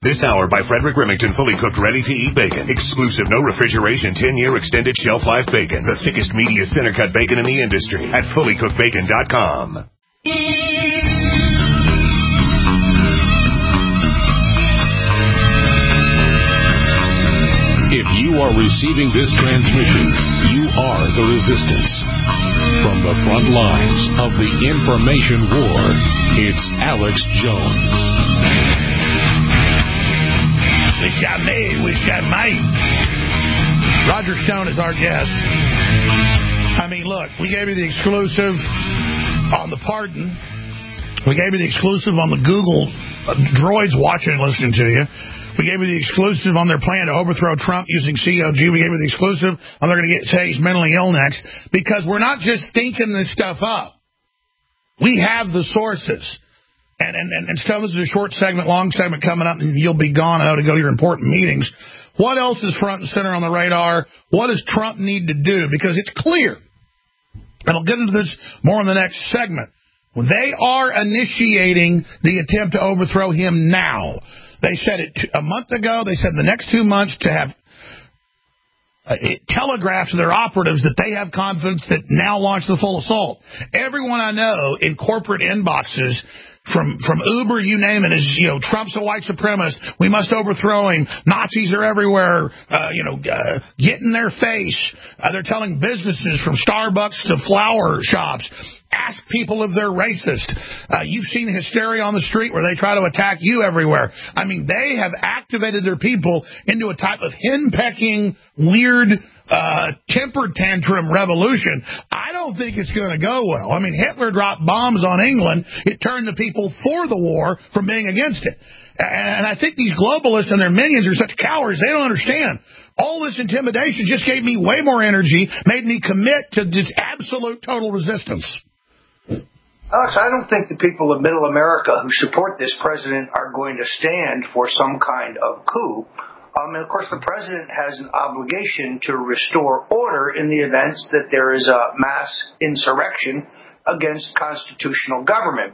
This hour by Frederick Remington, fully cooked, ready-to-eat bacon. Exclusive, no refrigeration, 10-year extended shelf life bacon. The thickest, meatiest, center-cut bacon in the industry at fullycookedbacon.com. If you are receiving this transmission, you are the resistance. From the front lines of the information war, it's Alex Jones. Wish I may, wish I might. Roger Stone is our guest. I mean, look, we gave you the exclusive on the pardon. We gave you the exclusive on the Google droids watching and listening to you. We gave you the exclusive on their plan to overthrow Trump using COG. We gave you the exclusive on they're going to say he's mentally ill next. Because we're not just thinking this stuff up. We have the sources. And Stone, this is a short segment, long segment coming up, and you'll be gone. I know to go to your important meetings. What else is front and center on the radar? What does Trump need to do? Because it's clear. And I'll get into this more in the next segment. They are initiating the attempt to overthrow him now. They said it a month ago. They said in the next 2 months to have telegraphed to their operatives that they have confidence that now launch the full assault. Everyone I know in corporate inboxes, from Uber, you name it, is, Trump's a white supremacist. We must overthrow him. Nazis are everywhere. Get in their face. They're telling businesses from Starbucks to flower shops, ask people if they're racist. You've seen hysteria on the street where they try to attack you everywhere. I mean, they have activated their people into a type of henpecking, weird, temper tantrum revolution. I don't think it's going to go well. I mean, Hitler dropped bombs on England. It turned the people for the war from being against it. And I think these globalists and their minions are such cowards, they don't understand. All this intimidation just gave me way more energy, made me commit to this absolute total resistance. Alex, I don't think the people of Middle America who support this president are going to stand for some kind of coup. And of course, the president has an obligation to restore order in the events that there is a mass insurrection against constitutional government.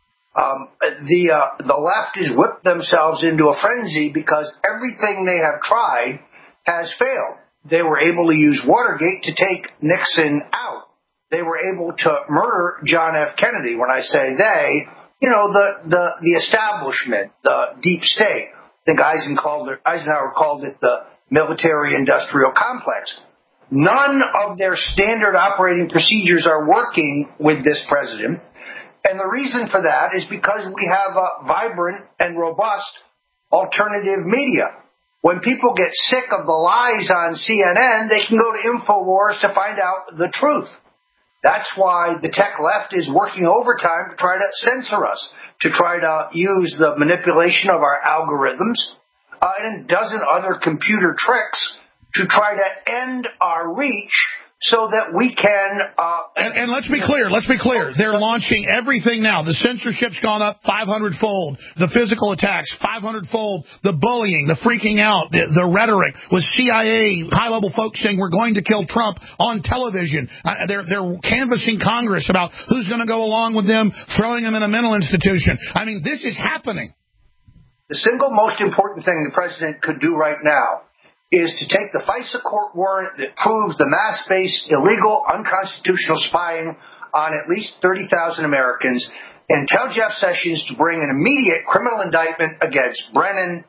The left has whipped themselves into a frenzy because everything they have tried has failed. They were able to use Watergate to take Nixon out. They were able to murder John F. Kennedy. When I say they, the establishment, the deep state. I think Eisenhower called it the military-industrial complex. None of their standard operating procedures are working with this president. And the reason for that is because we have a vibrant and robust alternative media. When people get sick of the lies on CNN, they can go to InfoWars to find out the truth. That's why the tech left is working overtime to try to censor us, to try to use the manipulation of our algorithms and a dozen other computer tricks to try to end our reach so that we can... And let's be clear. They're launching everything now. The censorship's gone up 500-fold. The physical attacks, 500-fold. The bullying, the freaking out, the rhetoric with CIA high-level folks saying we're going to kill Trump on television. They're canvassing Congress about who's going to go along with them, throwing them in a mental institution. I mean, this is happening. The single most important thing the president could do right now is to take the FISA court warrant that proves the mass-based, illegal, unconstitutional spying on at least 30,000 Americans and tell Jeff Sessions to bring an immediate criminal indictment against Brennan,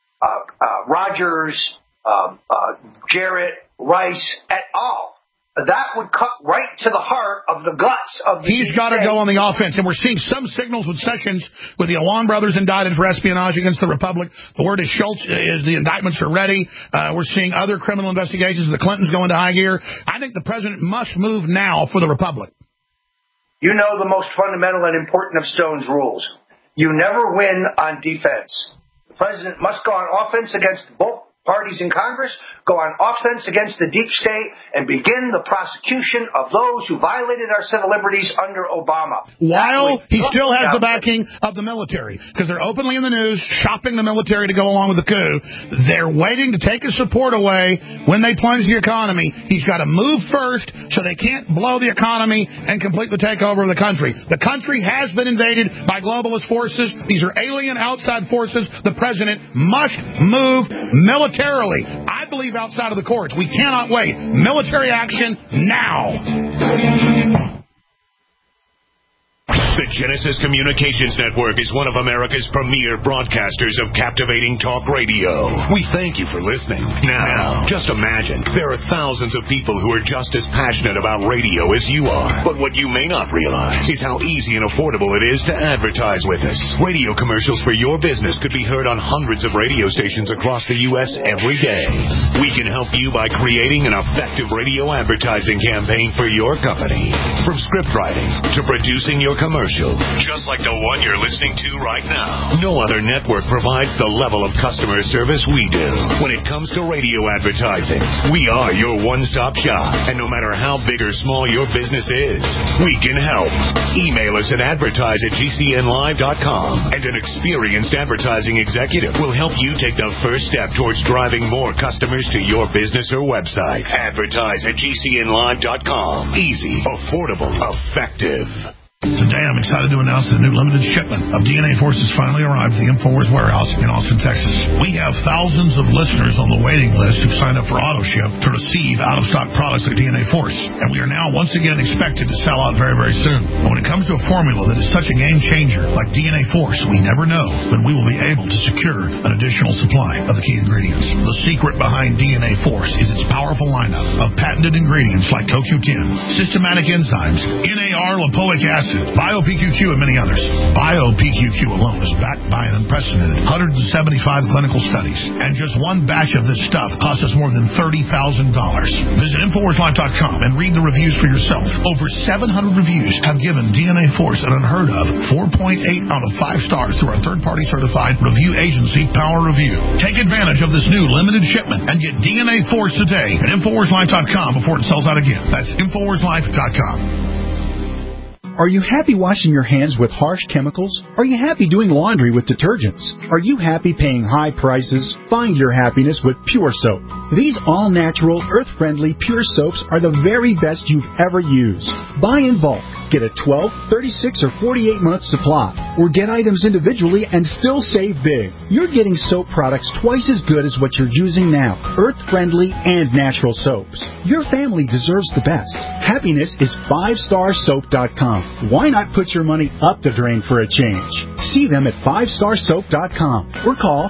Rogers, Jarrett, Rice, et al. That would cut right to the heart of the guts of the... He's got to go on the offense, and we're seeing some signals with Sessions, with the Alon brothers indicted for espionage against the Republic. The word is Schultz is the indictments are ready. We're seeing other criminal investigations. The Clintons go into high gear. I think the president must move now for the Republic. You know the most fundamental and important of Stone's rules. You never win on defense. The president must go on offense against both parties in Congress go on offense against the deep state and begin the prosecution of those who violated our civil liberties under Obama. While he still has the backing of the military, because they're openly in the news shopping the military to go along with the coup. They're waiting to take his support away when they plunge the economy. He's got to move first so they can't blow the economy and complete the takeover of the country. The country has been invaded by globalist forces. These are alien outside forces. The president must move militarily. I believe outside of the courts. We cannot wait. Military action now. The Genesis Communications Network is one of America's premier broadcasters of captivating talk radio. We thank you for listening. Now, just imagine, there are thousands of people who are just as passionate about radio as you are. But what you may not realize is how easy and affordable it is to advertise with us. Radio commercials for your business could be heard on hundreds of radio stations across the U.S. every day. We can help you by creating an effective radio advertising campaign for your company. From script writing to producing your commercial, just like the one you're listening to right now. No other network provides the level of customer service we do. When it comes to radio advertising, we are your one-stop shop. And no matter how big or small your business is, we can help. Email us at advertise@gcnlive.com, and an experienced advertising executive will help you take the first step towards driving more customers to your business or website. Advertise@gcnlive.com. Easy, affordable, effective. Today, I'm excited to announce that a new limited shipment of DNA Force has finally arrived at the InfoWars warehouse in Austin, Texas. We have thousands of listeners on the waiting list who've signed up for AutoShip to receive out-of-stock products like DNA Force, and we are now once again expected to sell out very, very soon. And when it comes to a formula that is such a game changer like DNA Force, we never know when we will be able to secure an additional supply of the key ingredients. The secret behind DNA Force is its powerful lineup of patented ingredients like CoQ10, systematic enzymes, NAR lipoic acid, BioPQQ, and many others. BioPQQ alone is backed by an unprecedented 175 clinical studies, and just one batch of this stuff costs us more than $30,000. Visit InfoWarsLife.com and read the reviews for yourself. Over 700 reviews have given DNA Force an unheard of 4.8 out of 5 stars through our third-party certified review agency, Power Review. Take advantage of this new limited shipment and get DNA Force today at InfoWarsLife.com before it sells out again. That's InfoWarsLife.com. Are you happy washing your hands with harsh chemicals? Are you happy doing laundry with detergents? Are you happy paying high prices? Find your happiness with Pure Soap. These all-natural, earth-friendly Pure Soaps are the very best you've ever used. Buy in bulk. Get a 12, 36, or 48-month supply, or get items individually and still save big. You're getting soap products twice as good as what you're using now, earth-friendly and natural soaps. Your family deserves the best. Happiness is 5starsoap.com. Why not put your money up the drain for a change? See them at 5starsoap.com or call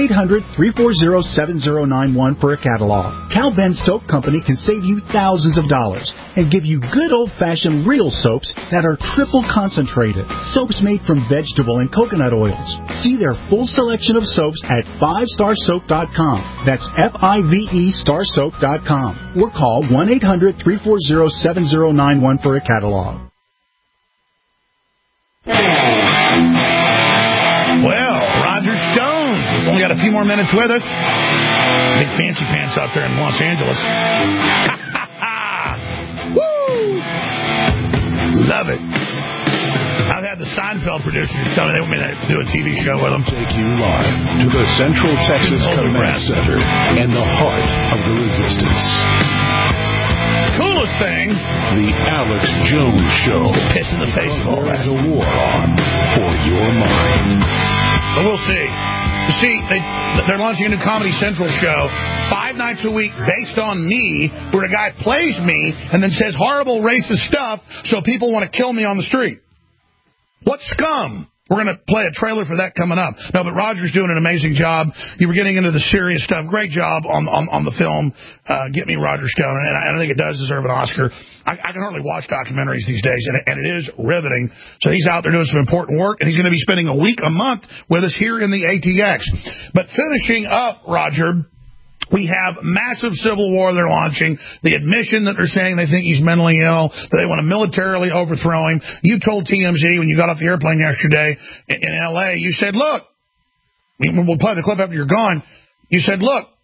1-800-340-7091 for a catalog. Cal Ben Soap Company can save you thousands of dollars and give you good old-fashioned real soaps that are triple concentrated. Soaps made from vegetable and coconut oils. See their full selection of soaps at 5starsoap.com. That's F-I-V-E starsoap.com. Or call 1-800-340-7091 for a catalog. Well, Roger Stone has only got a few more minutes with us. Big fancy pants out there in Los Angeles. Woo! Love it. I've had the Seinfeld producers tell me they want me to do a TV show with them. Take you live to the Central Texas Command Center and the heart of the resistance. Coolest thing, The Alex Jones Show. piss in the face of all that. There's a war on for your mind. But we'll see. You see, they're launching a new Comedy Central show 5 nights a week based on me, where a guy plays me and then says horrible racist stuff so people want to kill me on the street. What scum? We're going to play a trailer for that coming up. No, but Roger's doing an amazing job. You were getting into the serious stuff. Great job on the film, Get Me Roger Stone, and I think it does deserve an Oscar. I can hardly watch documentaries these days, and it is riveting. So he's out there doing some important work, and he's going to be spending a month with us here in the ATX. But finishing up, Roger, we have massive civil war they're launching. The admission that they're saying they think he's mentally ill, that they want to militarily overthrow him. You told TMZ when you got off the airplane yesterday in L.A., you said, look, we'll play the clip after you're gone. You said, look,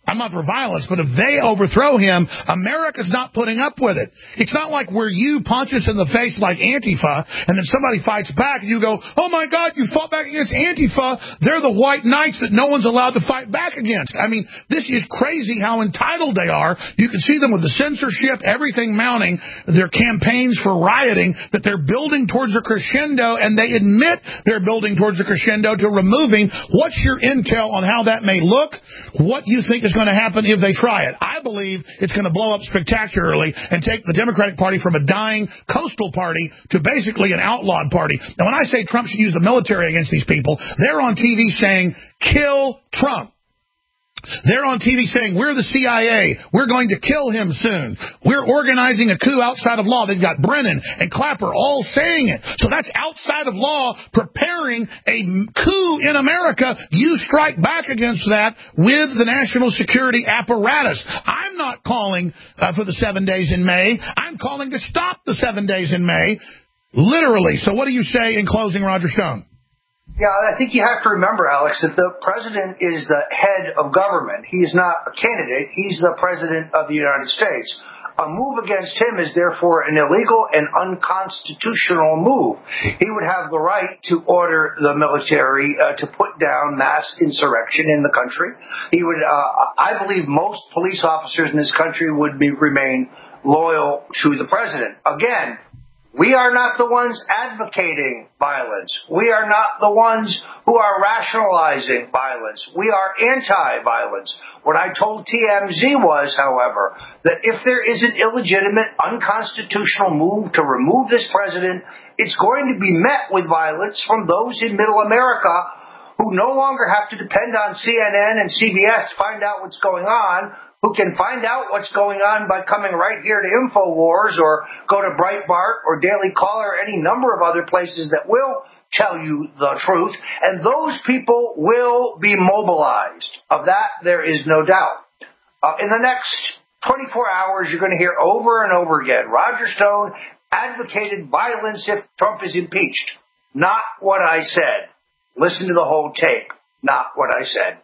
I'm not for violence, but if they overthrow him, America's not putting up with it. It's not like where you punch us in the face like Antifa, and then somebody fights back, and you go, oh, my God, you fought back against Antifa. They're the white knights that no one's allowed to fight back against. I mean, this is crazy how entitled they are. You can see them with the censorship, everything mounting, their campaigns for rioting, that they're building towards a crescendo, and they admit they're building towards a crescendo to removing. What's your intel on how that may look? What you think is going to happen if they try it? I believe it's going to blow up spectacularly and take the Democratic Party from a dying coastal party to basically an outlawed party. And when I say Trump should use the military against these people, they're on TV saying, kill Trump. They're on TV saying, we're the CIA. We're going to kill him soon. We're organizing a coup outside of law. They've got Brennan and Clapper all saying it. So that's outside of law, preparing a coup in America. You strike back against that with the national security apparatus. I'm not calling for the 7 days in May. I'm calling to stop the 7 days in May, literally. So what do you say in closing, Roger Stone? Yeah, I think you have to remember, Alex, that the president is the head of government. He is not a candidate. He's the president of the United States. A move against him is therefore an illegal and unconstitutional move. He would have the right to order the military to put down mass insurrection in the country. He would, I believe most police officers in this country would remain loyal to the president. Again, we are not the ones advocating violence. We are not the ones who are rationalizing violence. We are anti-violence. What I told TMZ was, however, that if there is an illegitimate, unconstitutional move to remove this president, it's going to be met with violence from those in Middle America who no longer have to depend on CNN and CBS to find out what's going on, who can find out what's going on by coming right here to InfoWars or go to Breitbart or Daily Caller or any number of other places that will tell you the truth. And those people will be mobilized. Of that, there is no doubt. In the next 24 hours, you're going to hear over and over again, Roger Stone advocated violence if Trump is impeached. Not what I said. Listen to the whole tape. Not what I said.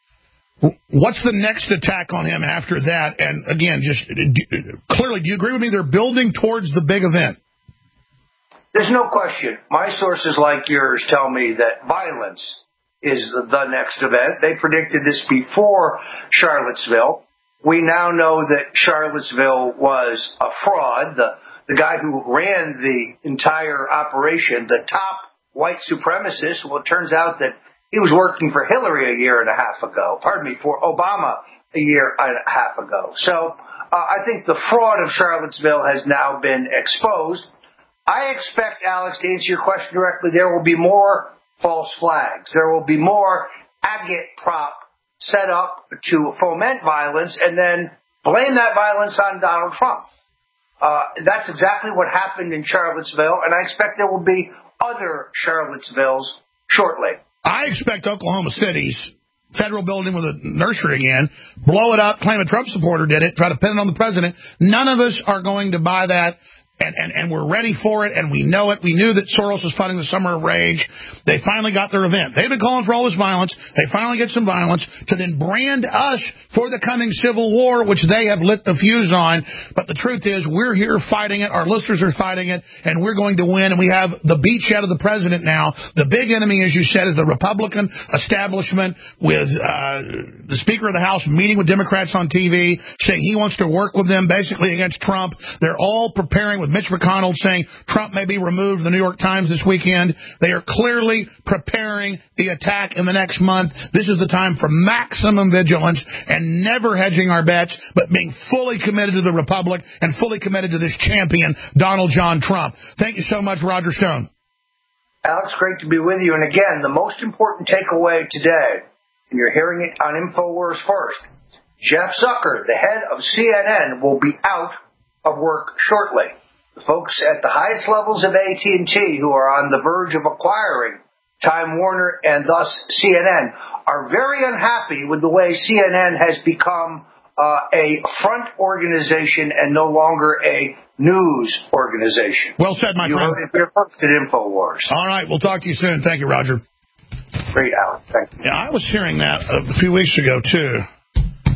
What's the next attack on him after that? And again, just clearly, do you agree with me? They're building towards the big event. There's no question. My sources like yours tell me that violence is the next event. They predicted this before Charlottesville. We now know that Charlottesville was a fraud. The guy who ran the entire operation, the top white supremacist, well, it turns out that he was working for Hillary for Obama a year and a half ago. So I think the fraud of Charlottesville has now been exposed. I expect, Alex, to answer your question directly, there will be more false flags. There will be more agitprop set up to foment violence and then blame that violence on Donald Trump. That's exactly what happened in Charlottesville, and I expect there will be other Charlottesvilles shortly. I expect Oklahoma City's federal building with a nursery again, blow it up, claim a Trump supporter did it, try to pin it on the president. None of us are going to buy that. And we're ready for it, and we know it. We knew that Soros was funding the Summer of Rage. They finally got their event. They've been calling for all this violence. They finally get some violence to then brand us for the coming civil war, which they have lit the fuse on. But the truth is, we're here fighting it. Our listeners are fighting it, and we're going to win. And we have the beachhead of the president now. The big enemy, as you said, is the Republican establishment with the Speaker of the House meeting with Democrats on TV, saying he wants to work with them basically against Trump. They're all preparing with Mitch McConnell saying Trump may be removed. The New York Times this weekend. They are clearly preparing the attack in the next month. This is the time for maximum vigilance and never hedging our bets, but being fully committed to the Republic and fully committed to this champion, Donald John Trump. Thank you so much, Roger Stone. Alex, great to be with you. And again, the most important takeaway today, and you're hearing it on InfoWars first, Jeff Zucker, the head of CNN, will be out of work shortly. The folks at the highest levels of AT&T who are on the verge of acquiring Time Warner and thus CNN are very unhappy with the way CNN has become a front organization and no longer a news organization. Well said, my friend. You heard it here first at InfoWars. All right, we'll talk to you soon. Thank you, Roger. Great, Alan. Thank you. Yeah, I was hearing that a few weeks ago, too.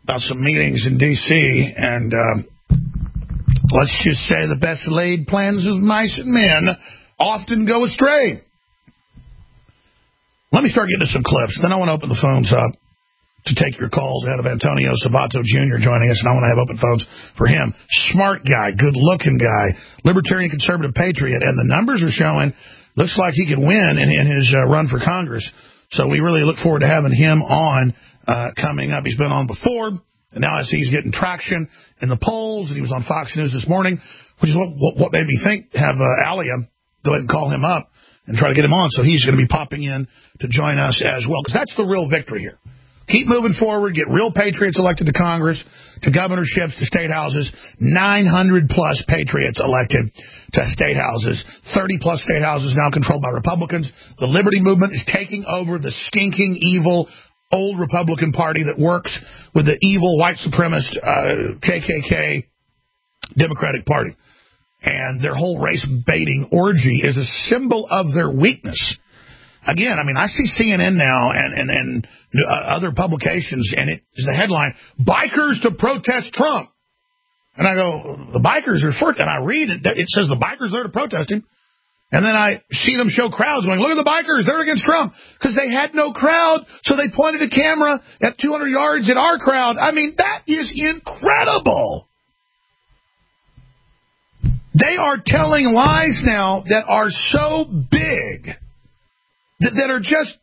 about some meetings in D.C., and let's just say the best laid plans of mice and men often go astray. Let me start getting to some clips. Then I want to open the phones up to take your calls. I have Antonio Sabato Jr. joining us, and I want to have open phones for him. Smart guy, good-looking guy, libertarian conservative patriot, and the numbers are showing, looks like he could win in his run for Congress. So we really look forward to having him on coming up. He's been on before, and now I see he's getting traction in the polls, and he was on Fox News this morning, which is what made me think, have Alia go ahead and call him up and try to get him on. So he's going to be popping in to join us as well, because that's the real victory here. Keep moving forward, get real patriots elected to Congress, to governorships, to state houses. 900-plus patriots elected to state houses. 30-plus state houses now controlled by Republicans. The Liberty Movement is taking over the stinking, evil, old Republican Party that works with the evil, white supremacist KKK Democratic Party. And their whole race-baiting orgy is a symbol of their weakness. Again, I mean, I see CNN now and other publications, and it is the headline, Bikers to Protest Trump. And I go, the bikers are for it. And I read it. It says the bikers are there to protest him. And then I see them show crowds going, look at the bikers. They're against Trump. Because they had no crowd, so they pointed a camera at 200 yards at our crowd. I mean, that is incredible. They are telling lies now that are so big that are just,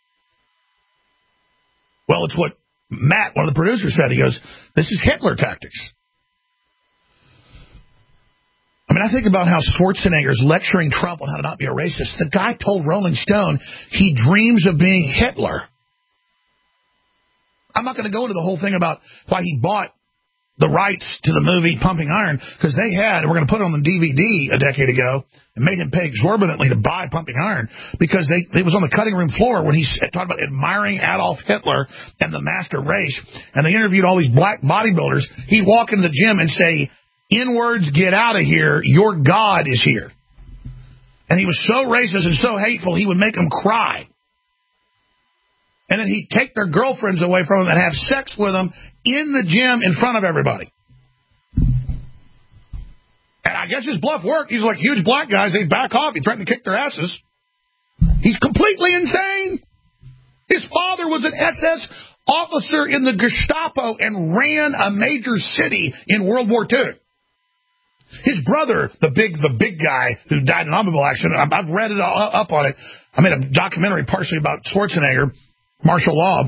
well, it's what Matt, one of the producers, said. He goes, this is Hitler tactics. I mean, I think about how Schwarzenegger's lecturing Trump on how to not be a racist. The guy told Rolling Stone he dreams of being Hitler. I'm not going to go into the whole thing about why he bought the rights to the movie Pumping Iron, because they had, and we're going to put it on the DVD a decade ago, and made him pay exorbitantly to buy Pumping Iron, because it was on the cutting room floor when he talked about admiring Adolf Hitler and the master race, and they interviewed all these black bodybuilders. He'd walk into the gym and say, N-words, get out of here, your God is here. And he was so racist and so hateful, he would make them cry. And then he'd take their girlfriends away from them and have sex with them in the gym in front of everybody. And I guess his bluff worked. He's like, huge black guys, they'd back off. He threatened to kick their asses. He's completely insane. His father was an SS officer in the Gestapo and ran a major city in World War II. His brother, the big guy who died in an automobile accident, I've read it all up on it. I made a documentary partially about Schwarzenegger, martial law.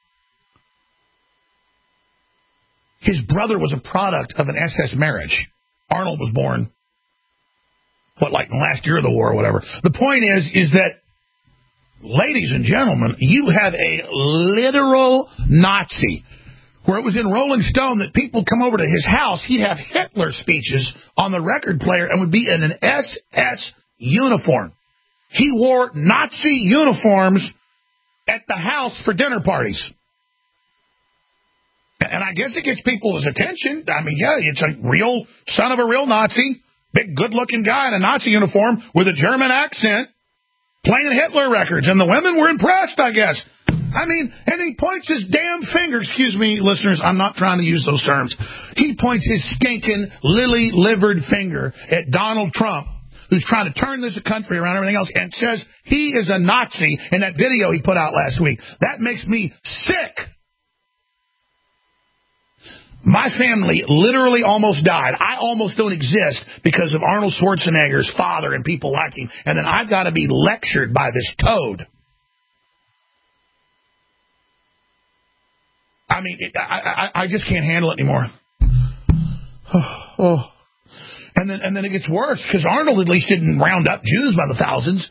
His brother was a product of an SS marriage. Arnold was born, like in the last year of the war or whatever. The point is that, ladies and gentlemen, you have a literal Nazi, where it was in Rolling Stone that people come over to his house, he'd have Hitler speeches on the record player and would be in an SS uniform. He wore Nazi uniforms at the house for dinner parties. And I guess it gets people's attention. I mean, yeah, it's a real son of a real Nazi, big good-looking guy in a Nazi uniform with a German accent playing Hitler records. And the women were impressed, I guess. I mean, and he points his damn finger. Excuse me, listeners, I'm not trying to use those terms. He points his stinking, lily-livered finger at Donald Trump, who's trying to turn this country around, everything else, and says he is a Nazi in that video he put out last week. That makes me sick. My family literally almost died. I almost don't exist because of Arnold Schwarzenegger's father and people like him. And then I've got to be lectured by this toad. I mean, I just can't handle it anymore. Oh. And then it gets worse, because Arnold at least didn't round up Jews by the thousands.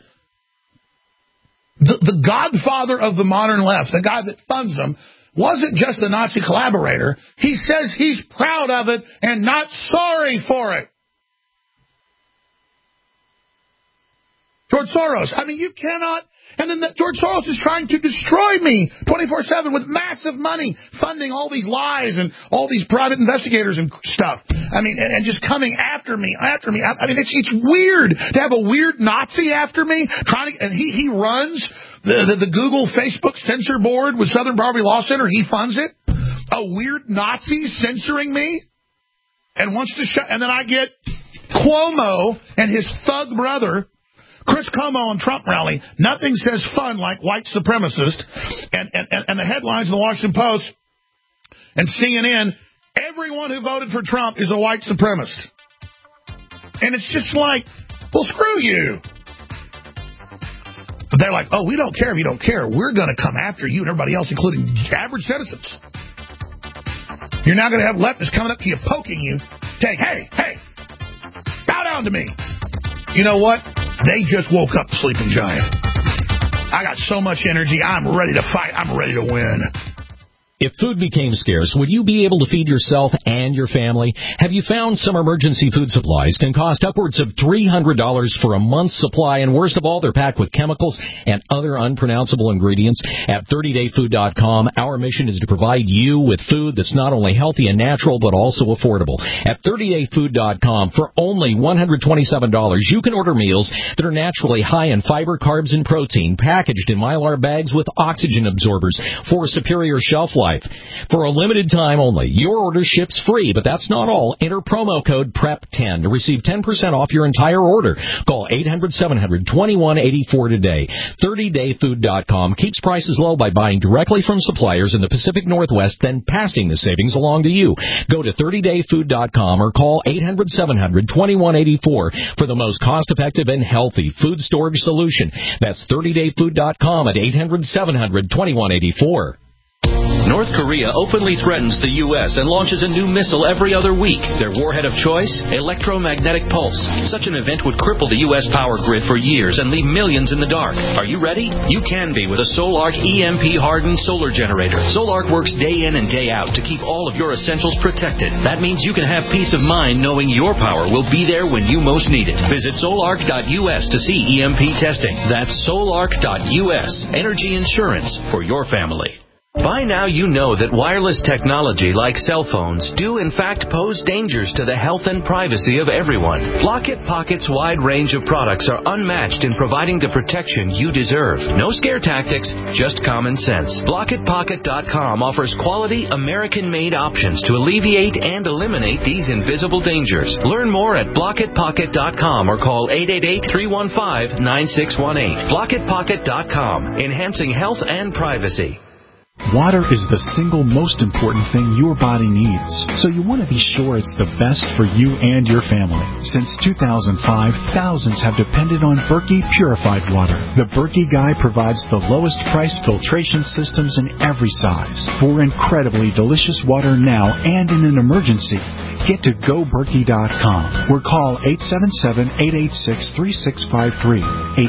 The godfather of the modern left, the guy that funds them, wasn't just a Nazi collaborator. He says he's proud of it and not sorry for it. George Soros. I mean, you cannot. And then George Soros is trying to destroy me 24/7 with massive money, funding all these lies and all these private investigators and stuff. I mean, and just coming after me. I mean, it's weird to have a weird Nazi after me. And he runs the Google, Facebook censor board with Southern Poverty Law Center. He funds it. a weird Nazi censoring me and wants to shut. And then I get Cuomo and his thug brother, Chris Cuomo, on Trump rally. Nothing says fun like white supremacist. And the headlines in the Washington Post and CNN, everyone who voted for Trump is a white supremacist. And it's just like, well, screw you. But they're like, oh, we don't care if you don't care. We're going to come after you and everybody else, including average citizens. You're now going to have leftists coming up to you, poking you, saying, hey, bow down to me. You know what? They just woke up, sleeping giant. I got so much energy. I'm ready to fight. I'm ready to win. If food became scarce, would you be able to feed yourself and your family? Have you found some emergency food supplies can cost upwards of $300 for a month's supply, and worst of all, they're packed with chemicals and other unpronounceable ingredients? At 30dayfood.com, our mission is to provide you with food that's not only healthy and natural, but also affordable. At 30dayfood.com, for only $127, you can order meals that are naturally high in fiber, carbs, and protein, packaged in Mylar bags with oxygen absorbers for superior shelf life. For a limited time only, your order ships free, but that's not all. Enter promo code PREP10 to receive 10% off your entire order. Call 800-700-2184 today. 30dayfood.com keeps prices low by buying directly from suppliers in the Pacific Northwest, then passing the savings along to you. Go to 30dayfood.com or call 800-700-2184 for the most cost-effective and healthy food storage solution. That's 30dayfood.com at 800-700-2184. North Korea openly threatens the U.S. and launches a new missile every other week. Their warhead of choice? Electromagnetic pulse. Such an event would cripple the U.S. power grid for years and leave millions in the dark. Are you ready? You can be with a Solark EMP-hardened solar generator. Solark works day in and day out to keep all of your essentials protected. That means you can have peace of mind knowing your power will be there when you most need it. Visit solark.us to see EMP testing. That's solark.us. Energy insurance for your family. By now you know that wireless technology like cell phones do in fact pose dangers to the health and privacy of everyone. Blockit Pocket's wide range of products are unmatched in providing the protection you deserve. No scare tactics, just common sense. BlockitPocket.com offers quality American-made options to alleviate and eliminate these invisible dangers. Learn more at BlockitPocket.com or call 888-315-9618. BlockitPocket.com, enhancing health and privacy. Water is the single most important thing your body needs, so you want to be sure it's the best for you and your family. Since 2005, thousands have depended on Berkey purified water. The Berkey Guy provides the lowest price filtration systems in every size for incredibly delicious water now and in an emergency. Get to GoBerkey.com or call 877-886-3653.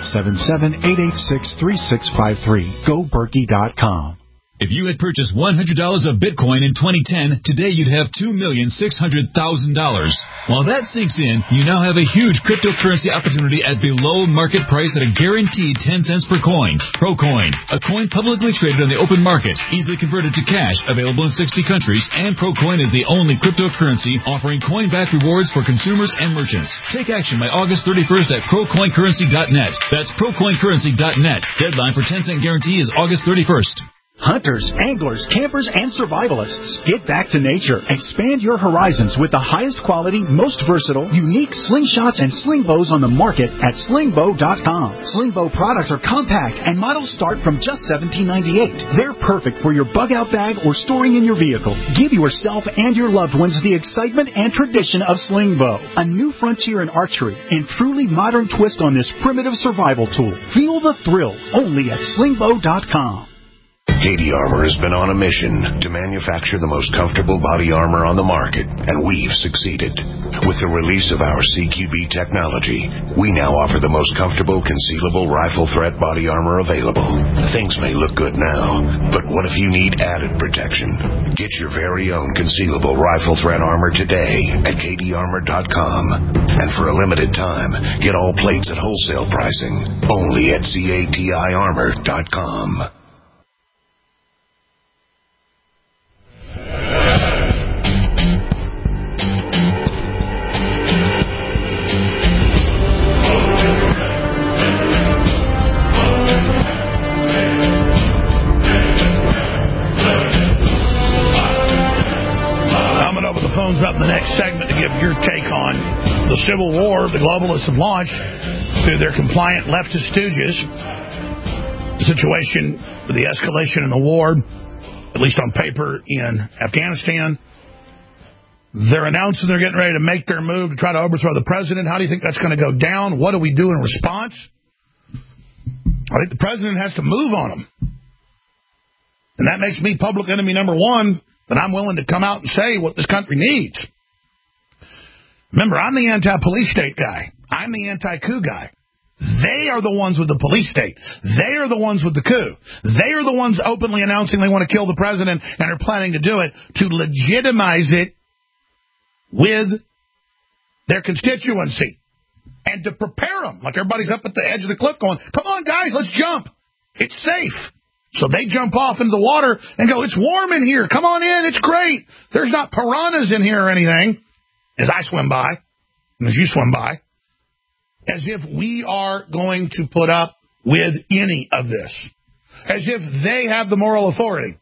877-886-3653. GoBerkey.com. If you had purchased $100 of Bitcoin in 2010, today you'd have $2,600,000. While that sinks in, you now have a huge cryptocurrency opportunity at below market price at a guaranteed 10 cents per coin. Procoin, a coin publicly traded on the open market, easily converted to cash, available in 60 countries, and Procoin is the only cryptocurrency offering coin-back rewards for consumers and merchants. Take action by August 31st at ProCoinCurrency.net. That's ProCoinCurrency.net. Deadline for 10-cent guarantee is August 31st. Hunters, anglers, campers, and survivalists. Get back to nature. Expand your horizons with the highest quality, most versatile, unique slingshots and sling bows on the market at slingbow.com. Slingbow products are compact and models start from just $17.98. They're perfect for your bug-out bag or storing in your vehicle. Give yourself and your loved ones the excitement and tradition of Slingbow, a new frontier in archery and truly modern twist on this primitive survival tool. Feel the thrill only at slingbow.com. Cady Armor has been on a mission to manufacture the most comfortable body armor on the market, and we've succeeded. With the release of our CQB technology, we now offer the most comfortable concealable rifle threat body armor available. Things may look good now, but what if you need added protection? Get your very own concealable rifle threat armor today at CadyArmor.com. And for a limited time, get all plates at wholesale pricing only at CATIArmor.com. phones up in the next segment to give your take on the Civil War the globalists have launched through their compliant leftist stooges. The situation, the escalation in the war, at least on paper, in Afghanistan. They're announcing they're getting ready to make their move to try to overthrow the president. How do you think that's going to go down? What do we do in response? I think the president has to move on them. And that makes me public enemy number one, that I'm willing to come out and say what this country needs. Remember, I'm the anti-police state guy. I'm the anti-coup guy. They are the ones with the police state. They are the ones with the coup. They are the ones openly announcing they want to kill the president and are planning to do it to legitimize it with their constituency and to prepare them. Like everybody's up at the edge of the cliff going, come on, guys, let's jump. It's safe. So they jump off into the water and go, it's warm in here. Come on in. It's great. There's not piranhas in here or anything. As I swim by, and as you swim by. As if we are going to put up with any of this. As if they have the moral authority.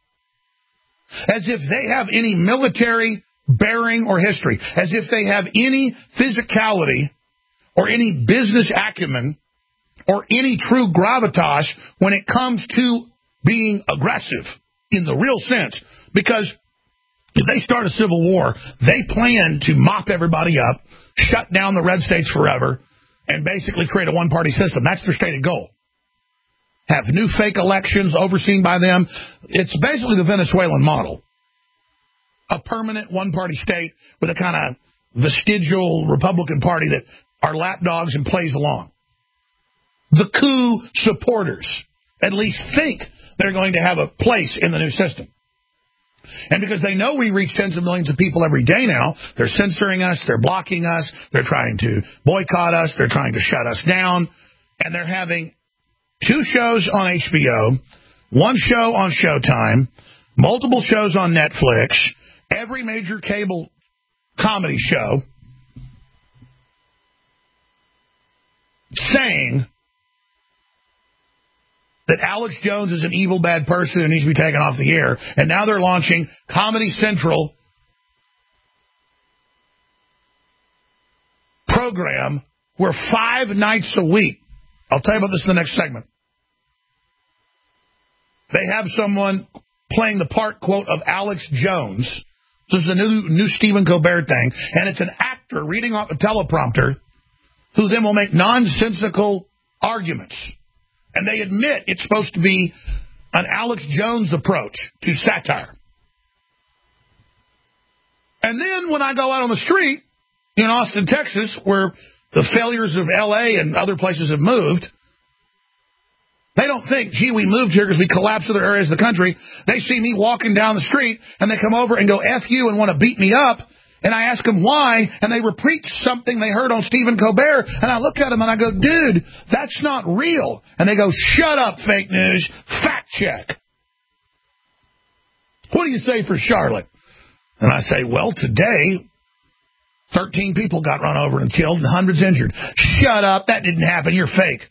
As if they have any military bearing or history. As if they have any physicality or any business acumen or any true gravitas when it comes to being aggressive in the real sense. Because if they start a civil war, they plan to mop everybody up, shut down the red states forever, and basically create a one-party system. That's their stated goal. Have new fake elections overseen by them. It's basically the Venezuelan model. A permanent one-party state with a kind of vestigial Republican Party that are lapdogs and plays along. The coup supporters at least think they're going to have a place in the new system. And because they know we reach tens of millions of people every day now, they're censoring us, they're blocking us, they're trying to boycott us, they're trying to shut us down, and they're having 2 shows on HBO, 1 show on Showtime, multiple shows on Netflix, every major cable comedy show saying that Alex Jones is an evil, bad person who needs to be taken off the air. And now they're launching Comedy Central program where 5 nights a week, I'll tell you about this in the next segment, they have someone playing the part, quote, of Alex Jones. This is a new Stephen Colbert thing. And it's an actor reading off a teleprompter who then will make nonsensical arguments. And they admit it's supposed to be an Alex Jones approach to satire. And then when I go out on the street in Austin, Texas, where the failures of L.A. and other places have moved, they don't think, gee, we moved here because we collapsed other areas of the country. They see me walking down the street, and they come over and go F you and want to beat me up. And I ask them why, and they repeat something they heard on Stephen Colbert, and I look at them and I go, dude, that's not real. And they go, shut up, fake news, fact check. What do you say for Charlotte? And I say, well, today, 13 people got run over and killed and hundreds injured. Shut up, that didn't happen, you're fake.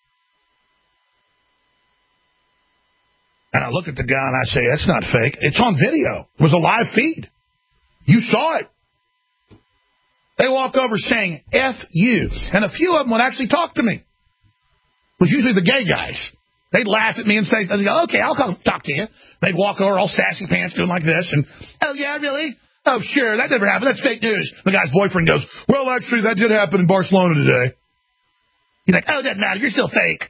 And I look at the guy and I say, that's not fake, it's on video. It was a live feed. You saw it. They walk over saying, F you. And a few of them would actually talk to me. It was usually the gay guys. They'd laugh at me and say, okay, I'll come talk to you. They'd walk over all sassy pants doing like this. And, oh, yeah, really? Oh, sure, that never happened. That's fake news. The guy's boyfriend goes, well, actually, that did happen in Barcelona today. He's like, oh, it doesn't matter. You're still fake.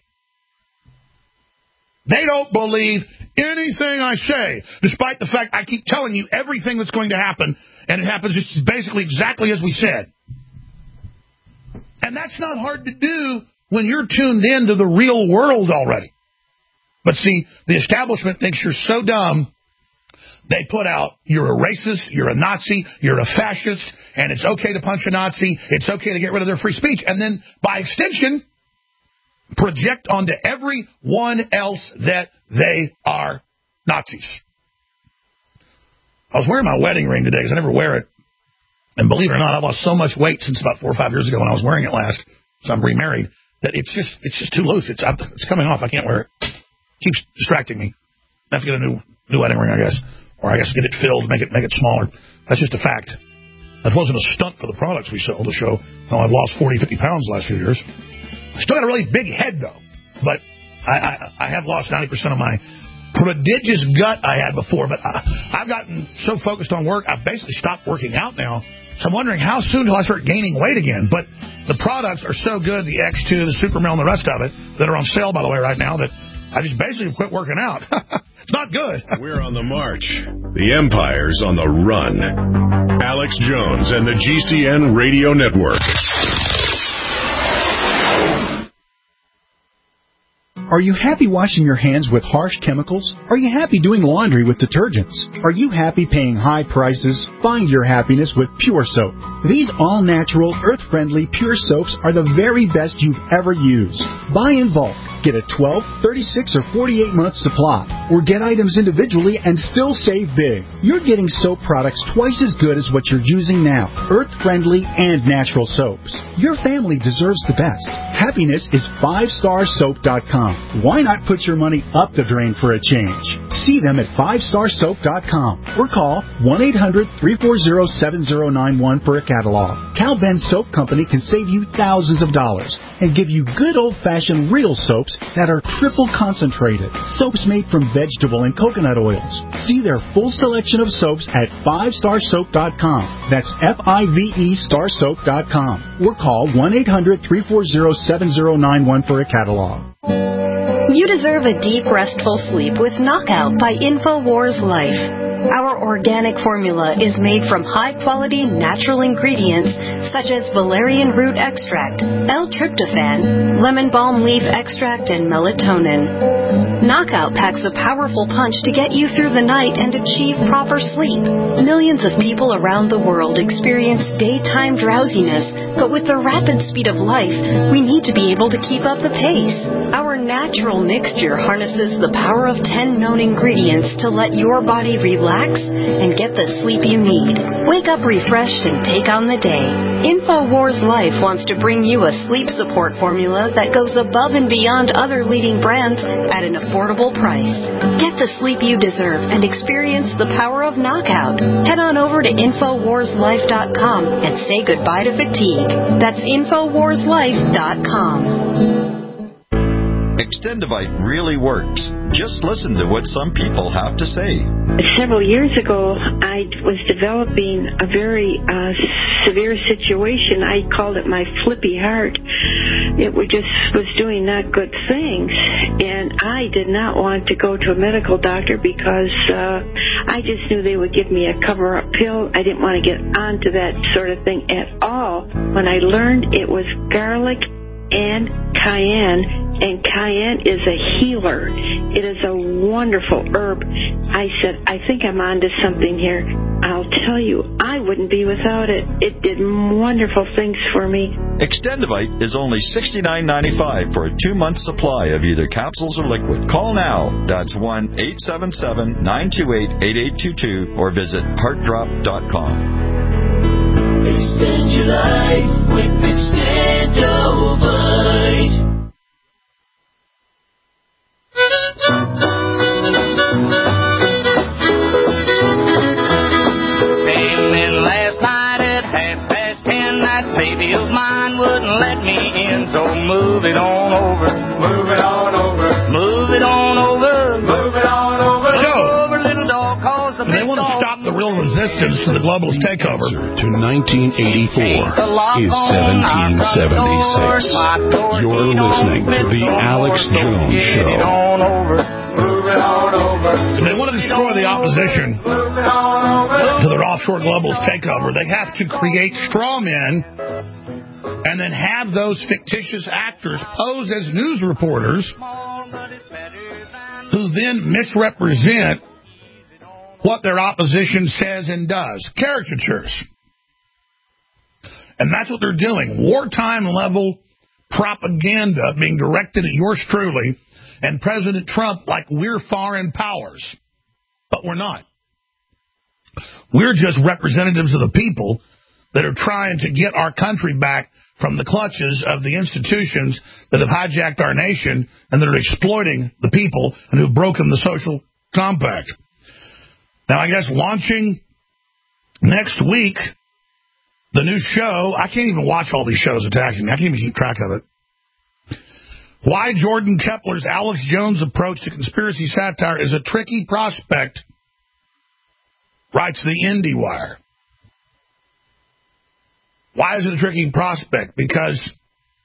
They don't believe anything I say, despite the fact I keep telling you everything that's going to happen, and it happens just basically exactly as we said. And that's not hard to do when you're tuned into the real world already. But see, the establishment thinks you're so dumb, they put out, you're a racist, you're a Nazi, you're a fascist, and it's okay to punch a Nazi, it's okay to get rid of their free speech, and then, by extension, project onto everyone else that they are Nazis. I was wearing my wedding ring today because I never wear it. And believe it or not, I lost so much weight since about 4 or 5 years ago when I was wearing it last, so I'm remarried, that it's just too loose. It's coming off. I can't wear it. It keeps distracting me. I have to get a new wedding ring, I guess. Or I guess get it filled, make it smaller. That's just a fact. That wasn't a stunt for the products we sell to show how I've lost 40, 50 pounds the last few years. Still got a really big head, though. But I have lost 90% of my prodigious gut I had before. But I've gotten so focused on work, I've basically stopped working out now. So I'm wondering how soon do I start gaining weight again? But the products are so good, the X2, the Supermel, and the rest of it, that are on sale, by the way, right now, that I just basically quit working out. It's not good. We're on the march. The Empire's on the run. Alex Jones and the GCN Radio Network. Are you happy washing your hands with harsh chemicals? Are you happy doing laundry with detergents? Are you happy paying high prices? Find your happiness with Pure Soap. These all-natural, earth-friendly Pure Soaps are the very best you've ever used. Buy in bulk. Get a 12, 36, or 48-month supply. Or get items individually and still save big. You're getting soap products twice as good as what you're using now. Earth-friendly and natural soaps. Your family deserves the best. Happiness is 5starsoap.com. Why not put your money up the drain for a change? See them at 5starsoap.com or call 1-800-340-7091 for a catalog. Cal Ben Soap Company can save you thousands of dollars and give you good old-fashioned real soaps that are triple concentrated. Soaps made from vegetable and coconut oils. See their full selection of soaps at 5starsoap.com. That's F-I-V-E starsoap.com. Or call 1-800-340-7091 for a catalog. You deserve a deep, restful sleep with Knockout by InfoWars Life. Our organic formula is made from high-quality natural ingredients such as valerian root extract, L-tryptophan, lemon balm leaf extract, and melatonin. Knockout packs a powerful punch to get you through the night and achieve proper sleep. Millions of people around the world experience daytime drowsiness, but with the rapid speed of life, we need to be able to keep up the pace. Our natural mixture harnesses the power of 10 known ingredients to let your body relax and get the sleep you need. Wake up refreshed and take on the day. InfoWars Life wants to bring you a sleep support formula that goes above and beyond other leading brands at an affordable price. Get the sleep you deserve and experience the power of Knockout. Head on over to InfoWarsLife.com and say goodbye to fatigue. That's InfoWarsLife.com. Extendivite really works. Just listen to what some people have to say. Several years ago, I was developing a very severe situation. I called it my flippy heart. It just was doing not good things. And I did not want to go to a medical doctor because I just knew they would give me a cover-up pill. I didn't want to get onto that sort of thing at all. When I learned it was garlic and cayenne is a healer. It is a wonderful herb. I said, I think I'm onto something here. I'll tell you, I wouldn't be without it. It did wonderful things for me. Extendivite is only $69.95 for a 2-month supply of either capsules or liquid. Call now. That's 1-877-928-8822 or visit heartdrop.com. Extend your life with Extendovite. Came in last night at 10:30. That baby of mine wouldn't let me in, so move it on over. Move it on over. Move it on over. Move it on over. They want to stop the real resistance to the globalist takeover. To 1984 is 1776. You're listening to The Alex Jones Show. If they want to destroy the opposition to their offshore globalist takeover, they have to create straw men and then have those fictitious actors pose as news reporters who then misrepresent what their opposition says and does. Caricatures. And that's what they're doing. Wartime-level propaganda being directed at yours truly and President Trump like we're foreign powers. But we're not. We're just representatives of the people that are trying to get our country back from the clutches of the institutions that have hijacked our nation and that are exploiting the people and who've broken the social compact. Now, I guess launching next week The new show, I can't even watch all these shows attacking me. I can't even keep track of it. Why Jordan Kepler's Alex Jones approach to conspiracy satire is a tricky prospect, writes the IndieWire. Why is it a tricky prospect? Because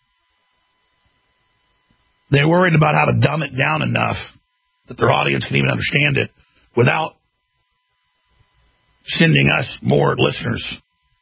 they're worried about how to dumb it down enough that their audience can even understand it without sending us more listeners.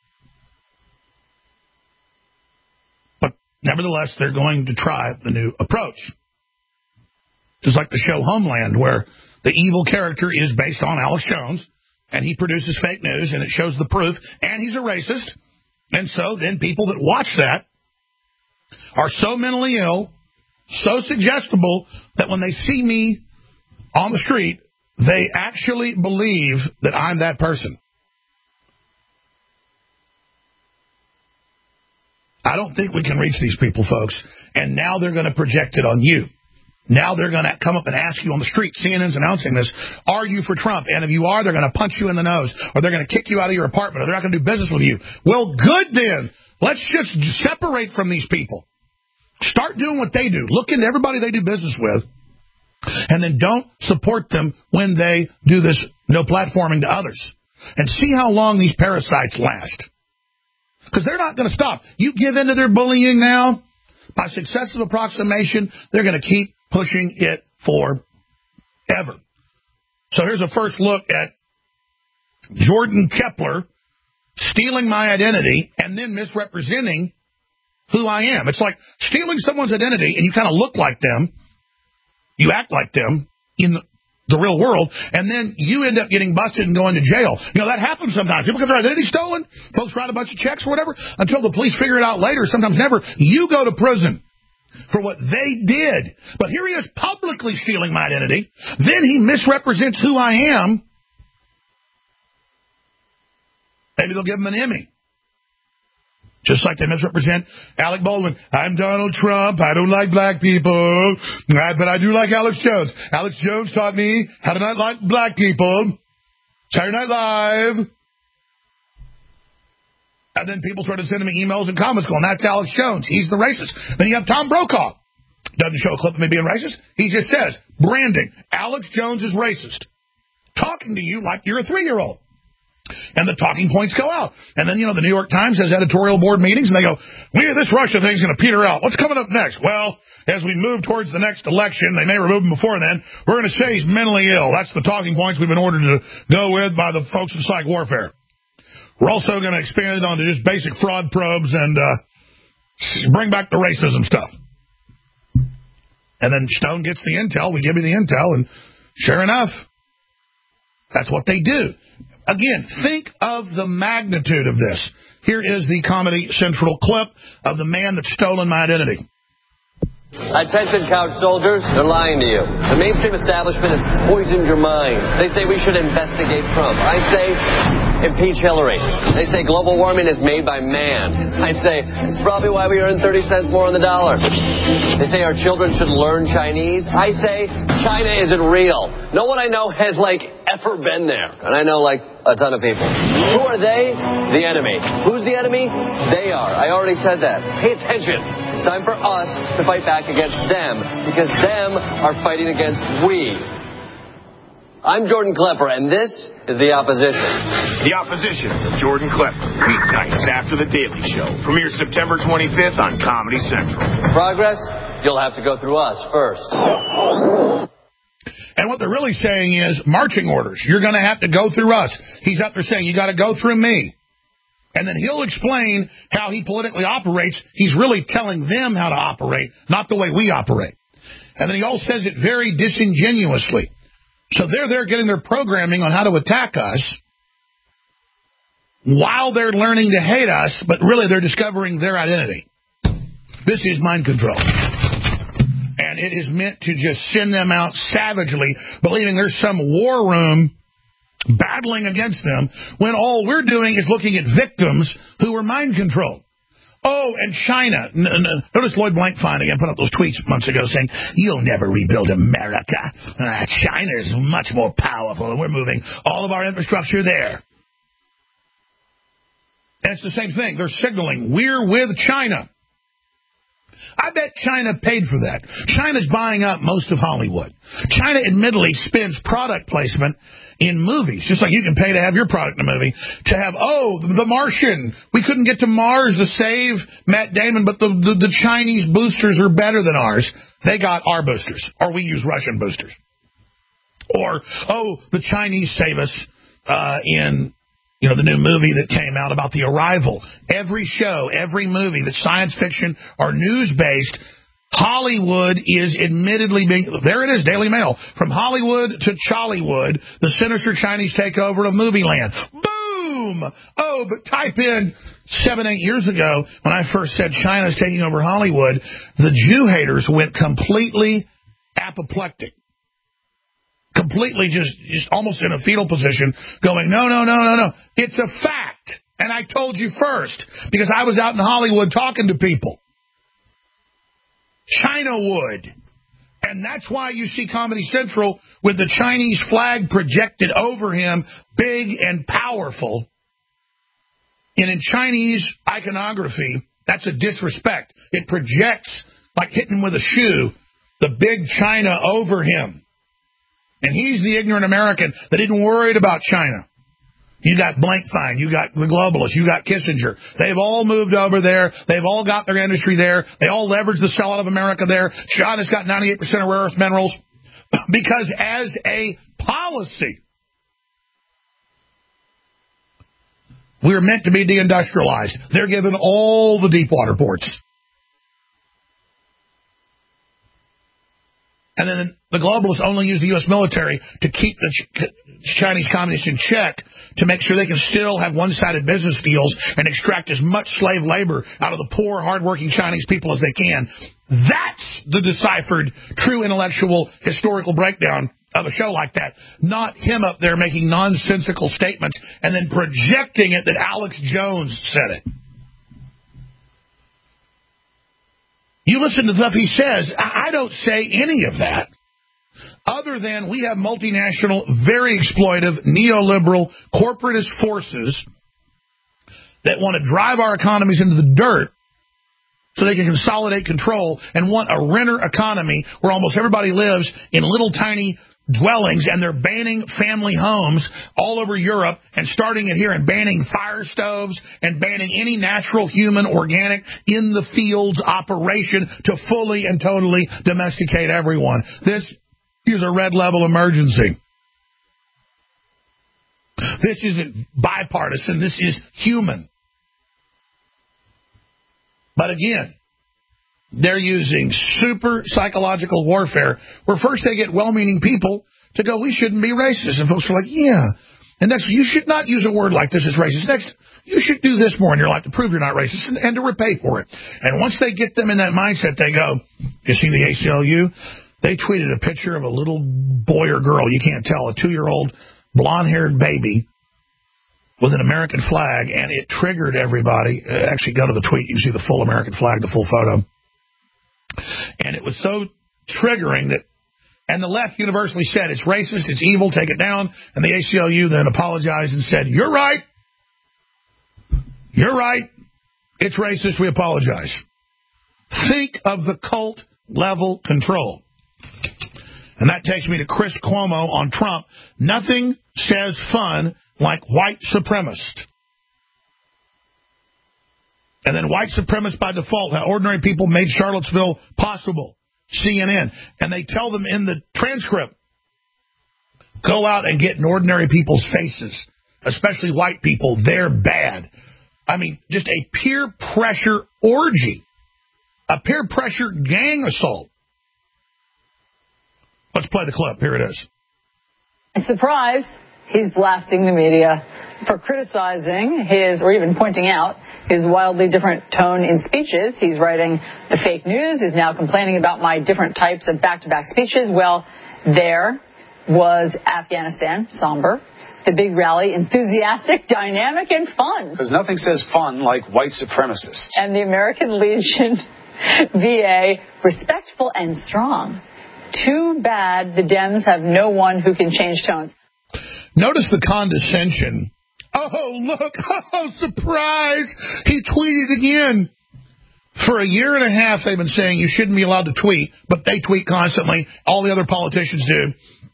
But nevertheless, they're going to try the new approach. Just like the show Homeland, where the evil character is based on Alex Jones, and he produces fake news, and it shows the proof, and he's a racist. And so then people that watch that are so mentally ill, so suggestible, that when they see me on the street, they actually believe that I'm that person. I don't think we can reach these people, folks. And now they're going to project it on you. Now they're going to come up and ask you on the street. CNN's announcing this. Are you for Trump? And if you are, they're going to punch you in the nose, or they're going to kick you out of your apartment, or they're not going to do business with you. Well, good then. Let's just separate from these people. Start doing what they do. Look into everybody they do business with, and then don't support them when they do this no platforming to others. And see how long these parasites last. Because they're not going to stop. You give in to their bullying now, by successive approximation, they're going to keep pushing it forever. So here's a first look at Jordan Kepler stealing my identity and then misrepresenting who I am. It's like stealing someone's identity and you kind of look like them, you act like them in the real world, and then you end up getting busted and going to jail. You know, that happens sometimes. People get their identity stolen, folks write a bunch of checks or whatever, until the police figure it out later, sometimes never. You go to prison for what they did. But here he is publicly stealing my identity. Then he misrepresents who I am. Maybe they'll give him an Emmy. Just like they misrepresent Alec Baldwin. I'm Donald Trump. I don't like black people. But I do like Alex Jones. Alex Jones taught me how to not like black people. Saturday Night Live. And then people started sending me emails and comments going, that's Alex Jones. He's the racist. Then you have Tom Brokaw. Doesn't show a clip of me being racist. He just says, branding. Alex Jones is racist. Talking to you like you're a 3-year-old. And the talking points go out. And then, you know, the New York Times has editorial board meetings, and they go, this Russia thing's going to peter out. What's coming up next? Well, as we move towards the next election, they may remove him before then, we're going to say he's mentally ill. That's the talking points we've been ordered to go with by the folks in psych warfare. We're also going to expand it onto just basic fraud probes and bring back the racism stuff. And then Stone gets the intel. We give you the intel, and sure enough, that's what they do. Again, think of the magnitude of this. Here is the Comedy Central clip of the man that's stolen my identity. Attention, couch soldiers. They're lying to you. The mainstream establishment has poisoned your minds. They say we should investigate Trump. I say impeach Hillary. They say global warming is made by man. I say it's probably why we earn 30 cents more on the dollar. They say our children should learn Chinese. I say China isn't real. No one I know has, ever been there. And I know, a ton of people. Who are they? The enemy. Who's the enemy? They are. I already said that. Pay attention. It's time for us to fight back against them, because them are fighting against we. I'm Jordan Klepper, and this is The Opposition. The Opposition with Jordan Klepper. Weeknights after The Daily Show. Premieres September 25th on Comedy Central. Progress? You'll have to go through us first. And what they're really saying is marching orders. You're going to have to go through us. He's up there saying, you got to go through me. And then he'll explain how he politically operates. He's really telling them how to operate, not the way we operate. And then he all says it very disingenuously. So they're there getting their programming on how to attack us while they're learning to hate us, but really they're discovering their identity. This is mind control. And it is meant to just send them out savagely, believing there's some war room battling against them, when all we're doing is looking at victims who are mind controlled. Oh, and China. Notice Lloyd Blankfein again put up those tweets months ago saying, you'll never rebuild America. China is much more powerful, and we're moving all of our infrastructure there. And it's the same thing. They're signaling, we're with China. I bet China paid for that. China's buying up most of Hollywood. China admittedly spends product placement in movies, just like you can pay to have your product in a movie, to have, The Martian. We couldn't get to Mars to save Matt Damon, but the Chinese boosters are better than ours. They got our boosters, or we use Russian boosters. Or, the Chinese save us in... the new movie that came out about The Arrival. Every show, every movie that's science fiction or news-based, Hollywood is admittedly being... There it is, Daily Mail. From Hollywood to Chollywood, the sinister Chinese takeover of movie land. Boom! But type in 7-8 years ago, when I first said China's taking over Hollywood, the Jew haters went completely apoplectic. Completely just almost in a fetal position, going, no. It's a fact. And I told you first, because I was out in Hollywood talking to people. China would. And that's why you see Comedy Central with the Chinese flag projected over him, big and powerful. And in Chinese iconography, that's a disrespect. It projects, like hitting with a shoe, the big China over him. And he's the ignorant American that isn't worried about China. You got Blankfein, you got the globalists, you got Kissinger. They've all moved over there. They've all got their industry there. They all leverage the sellout of America there. China's got 98% of rare earth minerals. Because as a policy, we're meant to be deindustrialized. They're given all the deep water ports. And then the globalists only use the U.S. military to keep the Chinese communists in check, to make sure they can still have one-sided business deals and extract as much slave labor out of the poor, hardworking Chinese people as they can. That's the deciphered, true intellectual, historical breakdown of a show like that. Not him up there making nonsensical statements and then projecting it that Alex Jones said it. You listen to the stuff he says. I don't say any of that, other than we have multinational, very exploitive, neoliberal, corporatist forces that want to drive our economies into the dirt so they can consolidate control and want a renter economy where almost everybody lives in little tiny dwellings, and they're banning family homes all over Europe and starting it here and banning fire stoves and banning any natural, human, organic, in the fields operation to fully and totally domesticate everyone. This is a red level emergency. This isn't bipartisan. This is human. But again, they're using super psychological warfare, where first they get well-meaning people to go, we shouldn't be racist. And folks are like, yeah. And next, you should not use a word like this as racist. Next, you should do this more in your life to prove you're not racist and to repay for it. And once they get them in that mindset, they go, you see the ACLU? They tweeted a picture of a little boy or girl, you can't tell, a 2-year-old blonde-haired baby with an American flag, and it triggered everybody. Actually, go to the tweet. You can see the full American flag, the full photo. And it was so triggering that, and the left universally said, it's racist, it's evil, take it down. And the ACLU then apologized and said, you're right. You're right. It's racist. We apologize. Think of the cult level control. And that takes me to Chris Cuomo on Trump. Nothing says fun like white supremacist. And then white supremacists by default, how ordinary people made Charlottesville possible. CNN. And they tell them in the transcript, go out and get in ordinary people's faces, especially white people. They're bad. I mean, just a peer pressure orgy. A peer pressure gang assault. Let's play the clip. Here it is. Surprise, he's blasting the media for criticizing his, or even pointing out, his wildly different tone in speeches. He's writing the fake news, is now complaining about my different types of back-to-back speeches. Well, there was Afghanistan, somber. The big rally, enthusiastic, dynamic, and fun. Because nothing says fun like white supremacists. And the American Legion VA, respectful and strong. Too bad the Dems have no one who can change tones. Notice the condescension Oh, look. Oh, surprise. He tweeted again. For a year and a half, they've been saying you shouldn't be allowed to tweet, but they tweet constantly. All the other politicians do.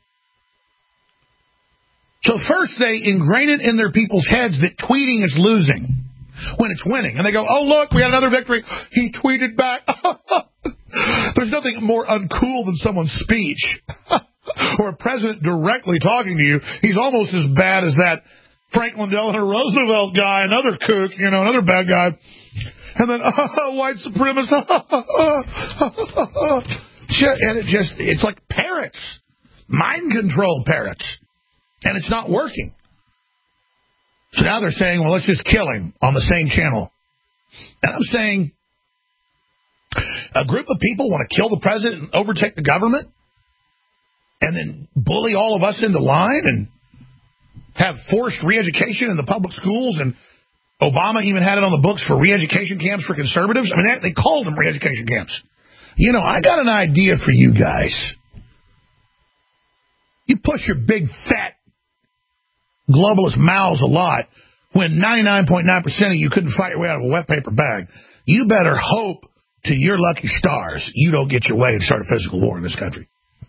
So first they ingrain it in their people's heads that tweeting is losing when it's winning. And they go, oh, look, we had another victory. He tweeted back. There's nothing more uncool than someone's speech or a president directly talking to you. He's almost as bad as that Franklin Delano Roosevelt guy, another kook, another bad guy. And then, white supremacist. And it's like parrots, mind control parrots. And it's not working. So now they're saying, well, let's just kill him on the same channel. And I'm saying, a group of people want to kill the president and overtake the government and then bully all of us into line and have forced re-education in the public schools, and Obama even had it on the books for re-education camps for conservatives. I mean, they called them re-education camps. I got an idea for you guys. You push your big, fat, globalist mouths a lot when 99.9% of you couldn't fight your way out of a wet paper bag. You better hope to your lucky stars you don't get your way and start a physical war in this country.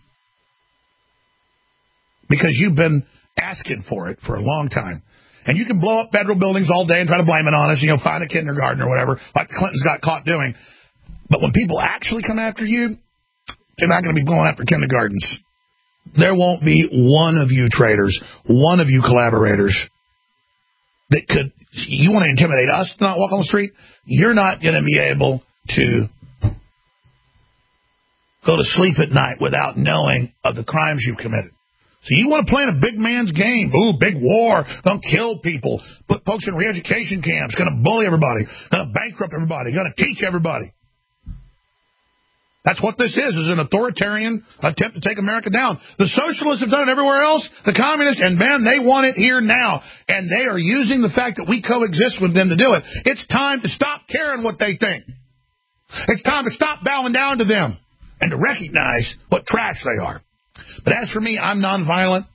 Because you've been asking for it for a long time. And you can blow up federal buildings all day and try to blame it on us, find a kindergarten or whatever, like the Clintons got caught doing. But when people actually come after you, they're not going to be blowing after kindergartens. There won't be one of you traitors, one of you collaborators that could, you want to intimidate us to not walk on the street? You're not going to be able to go to sleep at night without knowing of the crimes you've committed. So you want to play in a big man's game. Ooh, big war. Going to kill people. Put folks in re-education camps. Going to bully everybody. Going to bankrupt everybody. Going to teach everybody. That's what this is an authoritarian attempt to take America down. The socialists have done it everywhere else. The communists, and man, they want it here now. And they are using the fact that we coexist with them to do it. It's time to stop caring what they think. It's time to stop bowing down to them and to recognize what trash they are. But as for me, I'm nonviolent.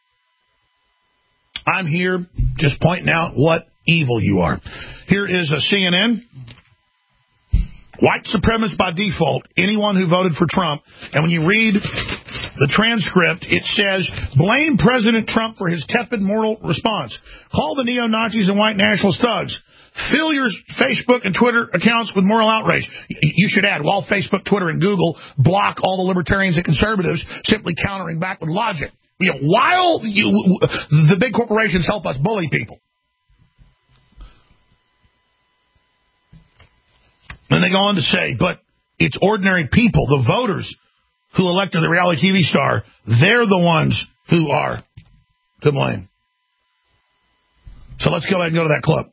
I'm here just pointing out what evil you are. Here is a CNN. White supremacist by default, anyone who voted for Trump. And when you read the transcript, it says, blame President Trump for his tepid moral response. Call the neo-Nazis and white nationalist thugs. Fill your Facebook and Twitter accounts with moral outrage. You should add, while Facebook, Twitter, and Google block all the libertarians and conservatives, simply countering back with logic. While the big corporations help us bully people. And they go on to say, but it's ordinary people, the voters who elected the reality TV star, they're the ones who are to blame. So let's go ahead and go to that clip.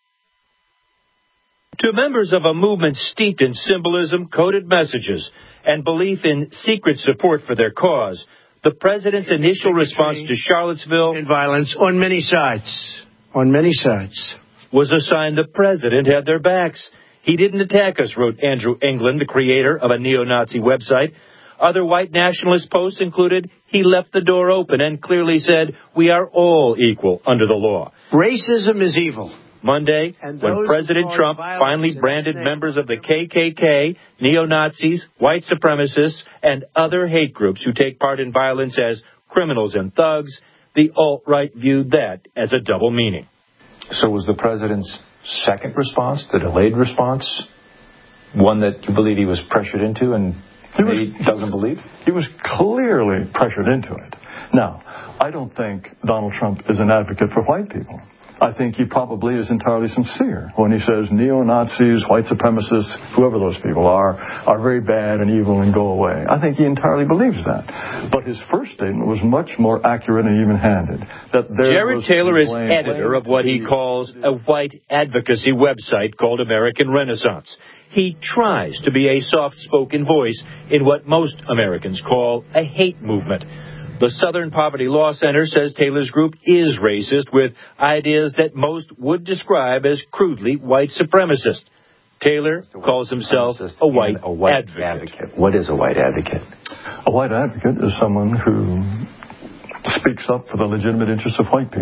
To members of a movement steeped in symbolism, coded messages, and belief in secret support for their cause, the president's initial response to Charlottesville and violence on many sides, was a sign the president had their backs. He didn't attack us, wrote Andrew England, the creator of a neo-Nazi website. Other white nationalist posts included, he left the door open and clearly said, we are all equal under the law. Racism is evil. Monday, when President Trump finally branded members of the KKK, neo-Nazis, white supremacists, and other hate groups who take part in violence as criminals and thugs, the alt-right viewed that as a double meaning. So was the president's second response, the delayed response, one that you believe he was pressured into and he doesn't believe? He was clearly pressured into it. Now, I don't think Donald Trump is an advocate for white people. I think he probably is entirely sincere when he says neo-Nazis, white supremacists, whoever those people are very bad and evil and go away. I think he entirely believes that. But his first statement was much more accurate and even-handed. Jared Taylor is editor of what he calls a white advocacy website called American Renaissance. He tries to be a soft-spoken voice in what most Americans call a hate movement. The Southern Poverty Law Center says Taylor's group is racist with ideas that most would describe as crudely white supremacist. Taylor calls himself a white advocate. What is a white advocate? A white advocate is someone who speaks up for the legitimate interests of white people.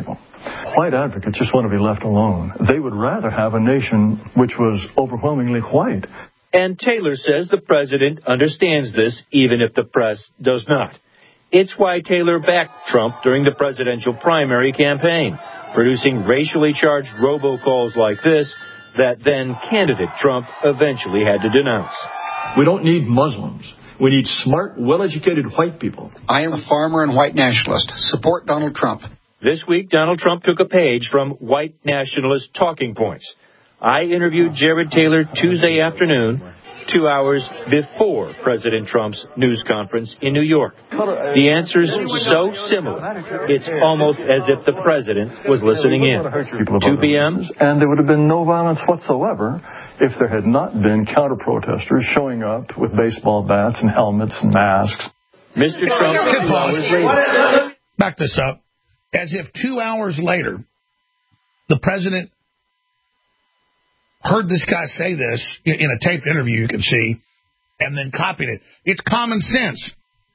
White advocates just want to be left alone. They would rather have a nation which was overwhelmingly white. And Taylor says the president understands this, even if the press does not. It's why Taylor backed Trump during the presidential primary campaign, producing racially charged robocalls like this that then candidate Trump eventually had to denounce. We don't need Muslims. We need smart, well-educated white people. I am a farmer and white nationalist. Support Donald Trump. This week, Donald Trump took a page from white nationalist talking points. I interviewed Jared Taylor Tuesday afternoon, 2 hours before President Trump's news conference in New York. The answer's so similar, it's almost as if the president was listening in. 2 p.m. And there would have been no violence whatsoever if there had not been counter-protesters showing up with baseball bats and helmets and masks. Mr. Trump, 2 hours later. Back this up. As if 2 hours later, the president heard this guy say this in a taped interview, you can see, and then copied it. It's common sense.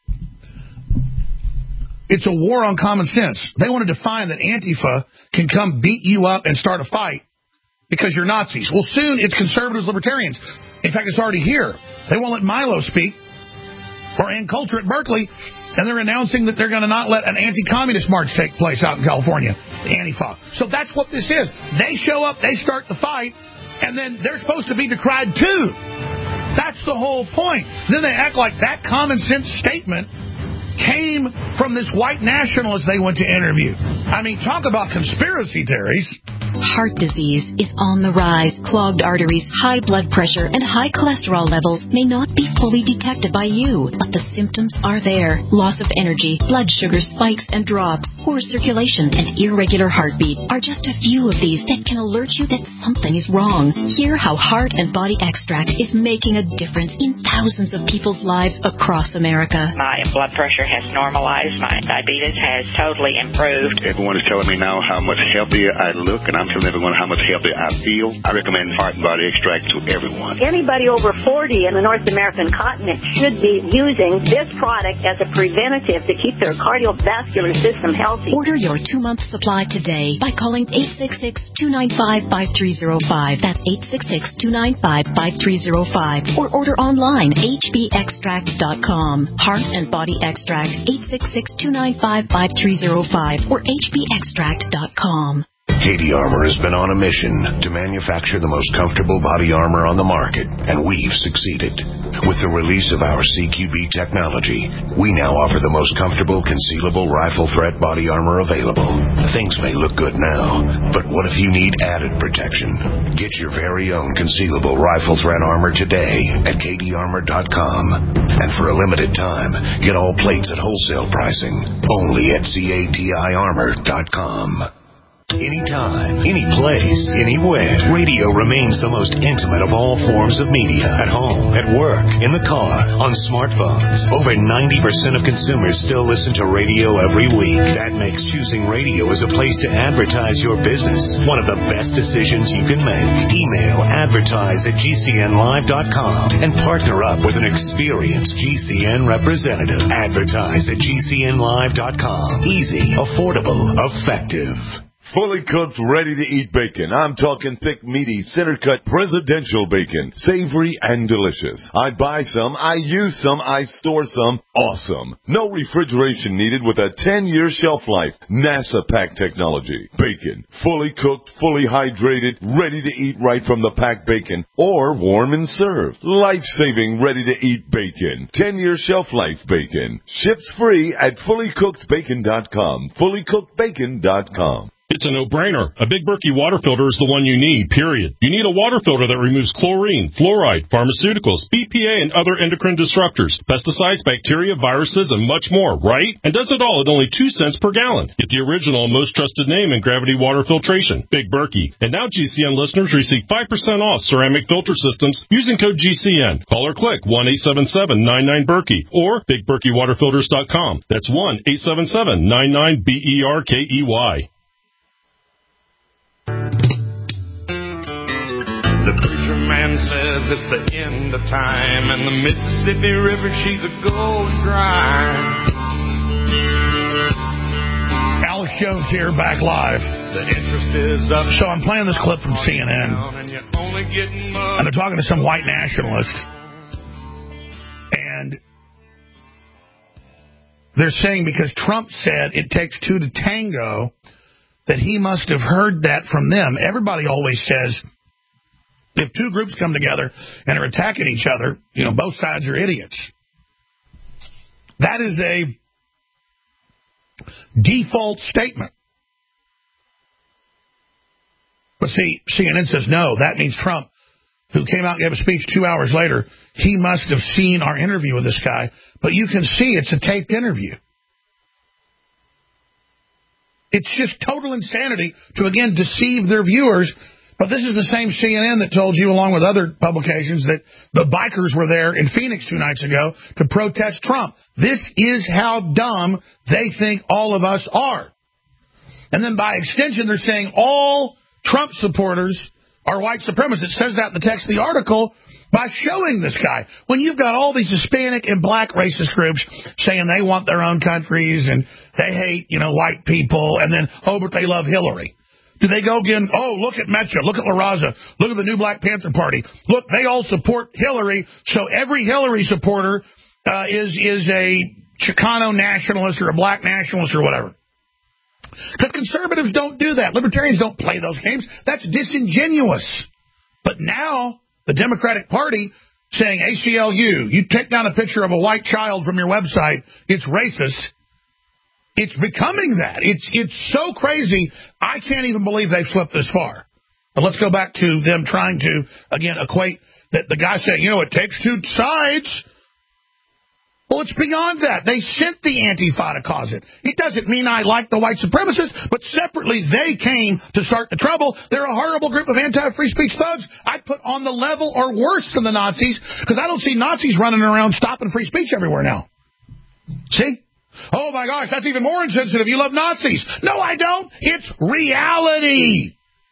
It's a war on common sense. They want to define that Antifa can come beat you up and start a fight because you're Nazis. Well, soon it's conservatives, libertarians. In fact, it's already here. They won't let Milo speak or Ann Coulter at Berkeley, and they're announcing that they're going to not let an anti-communist march take place out in California, the Antifa. So that's what this is. They show up, they start the fight, and then they're supposed to be decried too. That's the whole point. Then they act like that common sense statement came from this white nationalist they went to interview. I mean, talk about conspiracy theories. Heart disease is on the rise. Clogged arteries, high blood pressure, and high cholesterol levels may not be fully detected by you, but the symptoms are there. Loss of energy, blood sugar spikes and drops, poor circulation, and irregular heartbeat are just a few of these that can alert you that something is wrong. Hear how Heart and Body Extract is making a difference in thousands of people's lives across America. My blood pressure has normalized. My diabetes has totally improved. Everyone is telling me now how much healthier I look, and I'm telling everyone how much healthier I feel. I recommend Heart and Body Extract to everyone. Anybody over 40 in the North American continent should be using this product as a preventative to keep their cardiovascular system healthy. Order your 2-month supply today by calling 866-295-5305. That's 866-295-5305. Or order online, hbextract.com. Heart and Body Extract, 866-295-5305 or hbextract.com. Cady Armor has been on a mission to manufacture the most comfortable body armor on the market, and we've succeeded. With the release of our CQB technology, we now offer the most comfortable concealable rifle threat body armor available. Things may look good now, but what if you need added protection? Get your very own concealable rifle threat armor today at CadyArmor.com. And for a limited time, get all plates at wholesale pricing only at CATIArmor.com. Anytime, any place, anywhere, radio remains the most intimate of all forms of media. At home, at work, in the car, on smartphones. Over 90% of consumers still listen to radio every week. That makes choosing radio as a place to advertise your business one of the best decisions you can make. Email advertise@gcnlive.com and partner up with an experienced GCN representative. Advertise at gcnlive.com. Easy, affordable, effective. Fully cooked, ready-to-eat bacon. I'm talking thick, meaty, center-cut presidential bacon. Savory and delicious. I buy some, I use some, I store some. Awesome. No refrigeration needed with a 10-year shelf life. NASA pack technology. Bacon. Fully cooked, fully hydrated, ready to eat right from the packed bacon. Or warm and served. Life-saving, ready-to-eat bacon. 10-year shelf life bacon. Ships free at fullycookedbacon.com. Fullycookedbacon.com. It's a no-brainer. A Big Berkey water filter is the one you need, period. You need a water filter that removes chlorine, fluoride, pharmaceuticals, BPA, and other endocrine disruptors, pesticides, bacteria, viruses, and much more, right? And does it all at only 2 cents per gallon. Get the original, most trusted name in gravity water filtration, Big Berkey. And now GCN listeners receive 5% off ceramic filter systems using code GCN. Call or click 1-877-99-BERKEY or BigBerkeyWaterFilters.com. That's 1-877-99-BERKEY. The preacher man says it's the end of time, and the Mississippi River, she's a going dry. Alex Jones here, back live. The interest is up. So I'm playing this clip from CNN, and they're talking to some white nationalist, and they're saying because Trump said it takes two to tango, that he must have heard that from them. Everybody always says if two groups come together and are attacking each other, both sides are idiots. That is a default statement. But see, CNN says no, that means Trump, who came out and gave a speech 2 hours later, he must have seen our interview with this guy. But you can see it's a taped interview. It's just total insanity to, again, deceive their viewers. But this is the same CNN that told you, along with other publications, that the bikers were there in Phoenix 2 nights ago to protest Trump. This is how dumb they think all of us are. And then by extension, they're saying all Trump supporters are white supremacists. It says that in the text of the article by showing this guy. When you've got all these Hispanic and black racist groups saying they want their own countries and they hate, white people, and then, but they love Hillary. Do they go again, look at Metro, look at La Raza, look at the new Black Panther Party. Look, they all support Hillary, so every Hillary supporter is a Chicano nationalist or a black nationalist or whatever. Because conservatives don't do that. Libertarians don't play those games. That's disingenuous. But now, the Democratic Party saying, ACLU, you take down a picture of a white child from your website, it's racist. It's becoming that. It's so crazy, I can't even believe they've slipped this far. But let's go back to them trying to, again, equate that the guy saying, it takes two sides. Well, it's beyond that. They sent the Antifa to cause it. It doesn't mean I like the white supremacists, but separately they came to start the trouble. They're a horrible group of anti-free speech thugs I'd put on the level or worse than the Nazis, because I don't see Nazis running around stopping free speech everywhere now. See? Oh, my gosh, that's even more insensitive. You love Nazis. No, I don't. It's reality.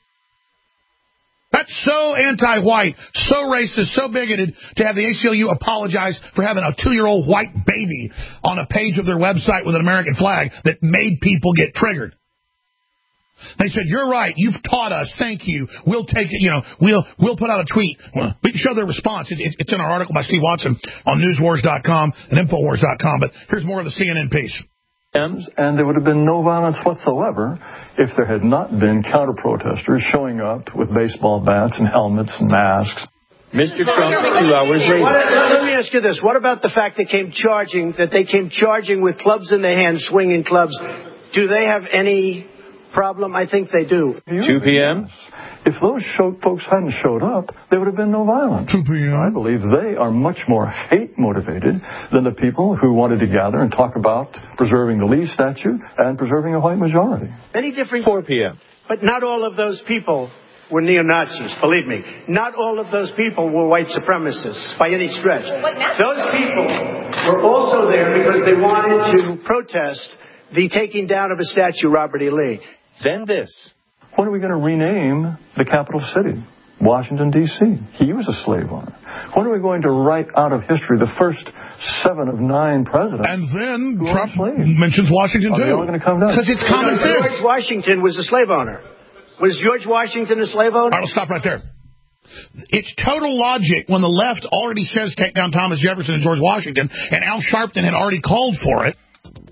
That's so anti-white, so racist, so bigoted to have the ACLU apologize for having a 2-year-old white baby on a page of their website with an American flag that made people get triggered. They said, you're right. You've taught us. Thank you. We'll take it. We'll put out a tweet. We can show their response. It's in our article by Steve Watson on newswars.com and infowars.com. But here's more of the CNN piece. And there would have been no violence whatsoever if there had not been counter-protesters showing up with baseball bats and helmets and masks. Mr. Trump, 2 hours later. Let me ask you this. What about the fact they came charging with clubs in their hands, swinging clubs? Do they have any problem? I think they do. 2 p.m.? If those folks hadn't showed up, there would have been no violence. 2 p.m. I believe they are much more hate-motivated than the people who wanted to gather and talk about preserving the Lee statue and preserving a white majority. Any different? 4 p.m. But not all of those people were neo-Nazis, believe me. Not all of those people were white supremacists by any stretch. Those people were also there because they wanted to protest the taking down of a statue, Robert E. Lee. Then this. When are we going to rename the capital city? Washington, D.C. He was a slave owner. When are we going to write out of history the first 7 of 9 presidents? And then Trump mentions Washington, too. Are they all going to come down? Because it's common sense. George Washington was a slave owner. Was George Washington a slave owner? All right, we'll stop right there. It's total logic when the left already says take down Thomas Jefferson and George Washington, and Al Sharpton had already called for it,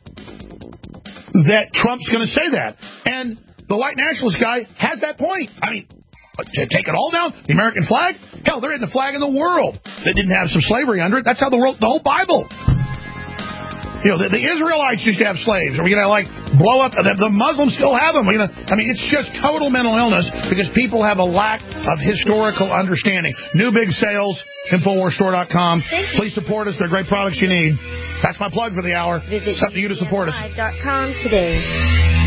that Trump's going to say that. And the white nationalist guy has that point. I mean, to take it all down, the American flag? Hell, there isn't a flag in the world that didn't have some slavery under it. That's how the whole Bible. The Israelites used to have slaves. Are we going to, blow up? The Muslims still have them. It's just total mental illness because people have a lack of historical understanding. New big sales, InfoWarsStore.com. Please support us. They're great products you need. That's my plug for the hour. Visit it's up to you to support us. today.